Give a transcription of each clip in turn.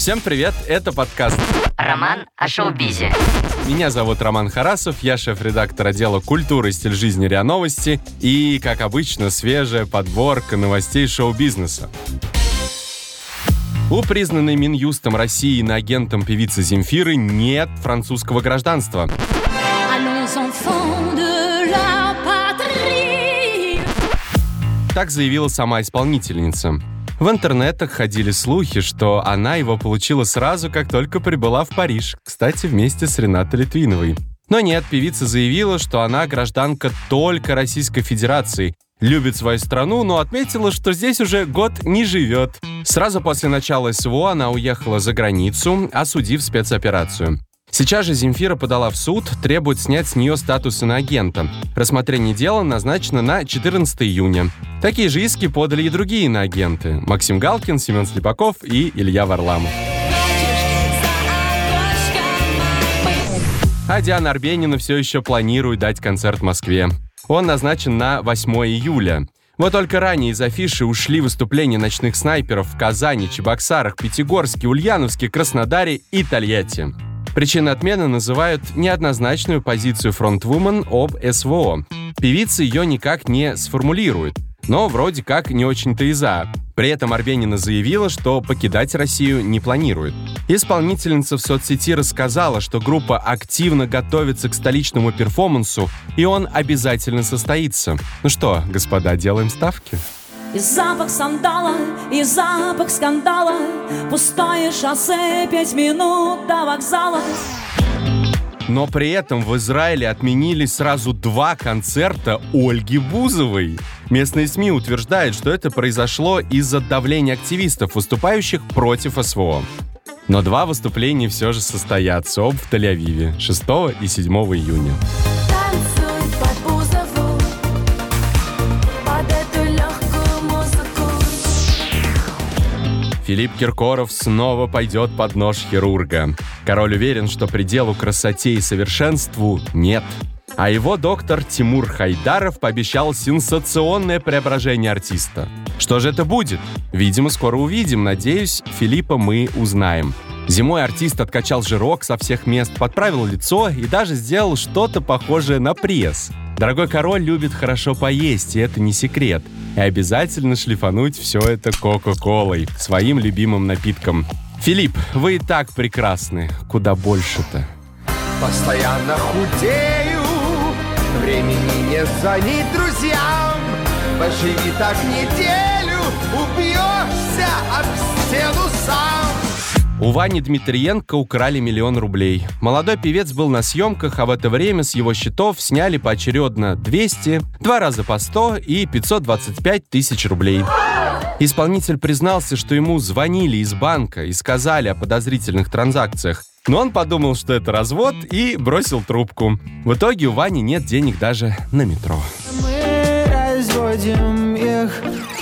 Всем привет, это подкаст «Роман о шоу-бизе». Меня зовут Роман Харасов, я шеф-редактор отдела культуры и стиль жизни РИА Новости. И, как обычно, свежая подборка новостей шоу-бизнеса. У признанной Минюстом России иноагентом певицы Земфиры нет французского гражданства. Так заявила сама исполнительница. В интернетах ходили слухи, что она его получила сразу, как только прибыла в Париж, кстати, вместе с Ренатой Литвиновой. Но нет, певица заявила, что она гражданка только Российской Федерации, любит свою страну, но отметила, что здесь уже год не живет. Сразу после начала СВО она уехала за границу, осудив спецоперацию. Сейчас же Земфира подала в суд, требует снять с нее статус иноагента. Рассмотрение дела назначено на 14 июня. Такие же иски подали и другие иноагенты – Максим Галкин, Семен Слепаков и Илья Варламов. А Диана Арбенина все еще планирует дать концерт в Москве. Он назначен на 8 июля. Вот только ранее из афиши ушли выступления ночных снайперов в Казани, Чебоксарах, Пятигорске, Ульяновске, Краснодаре и Тольятти. Причиной отмены называют неоднозначную позицию фронтвумен об СВО. Певица ее никак не сформулирует, но вроде как не очень-то и за. При этом Арбенина заявила, что покидать Россию не планирует. Исполнительница в соцсети рассказала, что группа активно готовится к столичному перформансу, и он обязательно состоится. Ну что, господа, делаем ставки? И запах сандала, и запах скандала, пустое шоссе, 5 минут до вокзала. Но при этом в Израиле отменили сразу 2 концерта Ольги Бузовой. Местные СМИ утверждают, что это произошло из-за давления активистов, выступающих против СВО. Но 2 выступления все же состоятся, оба в Тель-Авиве, 6 и 7 июня. Филипп Киркоров снова пойдет под нож хирурга. Король уверен, что пределу красоте и совершенству нет. А его доктор Тимур Хайдаров пообещал сенсационное преображение артиста. Что же это будет? Видимо, скоро увидим. Надеюсь, Филиппа мы узнаем. Зимой артист откачал жирок со всех мест, подправил лицо и даже сделал что-то похожее на пресс. Дорогой король любит хорошо поесть, и это не секрет. И обязательно шлифануть все это Кока-Колой, своим любимым напитком. Филипп, вы и так прекрасны. Куда больше-то? Постоянно худею, времени не звонить друзьям. Поживи так неделю, убьешься об стену сам. У Вани Дмитриенко украли 1 000 000 рублей. Молодой певец был на съемках, а в это время с его счетов сняли поочередно 200, 2 раза по 100 и 525 тысяч рублей. Исполнитель признался, что ему звонили из банка и сказали о подозрительных транзакциях. Но он подумал, что это развод, и бросил трубку. В итоге у Вани нет денег даже на метро. Мы разводим их.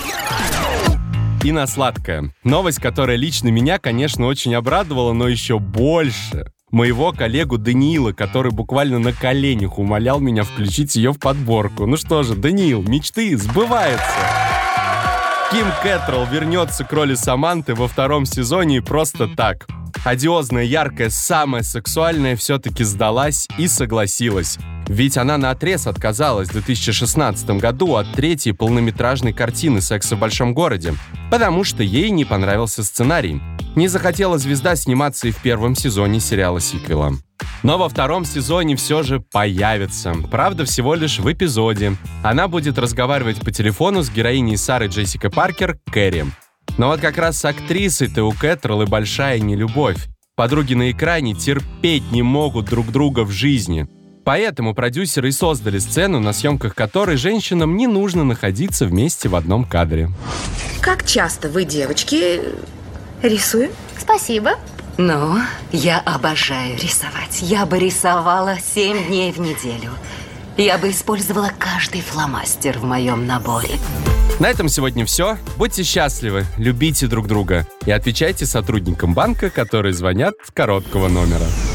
И на сладкое. Новость, которая лично меня, конечно, очень обрадовала, но еще больше. Моего коллегу Даниила, который буквально на коленях умолял меня включить ее в подборку. Ну что же, Даниил, мечты сбываются. Ким Кэтрелл вернется к роли Саманты во 2 сезоне и просто так. Одиозная, яркая, самая сексуальная все-таки сдалась и согласилась. Ведь она наотрез отказалась в 2016 году от 3-й полнометражной картины «Секса в большом городе», потому что ей не понравился сценарий. Не захотела звезда сниматься и в 1 сезоне сериала-сиквела. Но во 2 сезоне все же появится. Правда, всего лишь в эпизоде. Она будет разговаривать по телефону с героиней Сары Джессикой Паркер Кэрри. Но вот как раз с актрисой-то у Кэтрелл и большая нелюбовь. Подруги на экране терпеть не могут друг друга в жизни. Поэтому продюсеры и создали сцену, на съемках которой женщинам не нужно находиться вместе в одном кадре. Как часто вы, девочки, рисуете? Спасибо. Ну, я обожаю рисовать. Я бы рисовала 7 дней в неделю. Я бы использовала каждый фломастер в моем наборе. На этом сегодня все. Будьте счастливы, любите друг друга и отвечайте сотрудникам банка, которые звонят с короткого номера.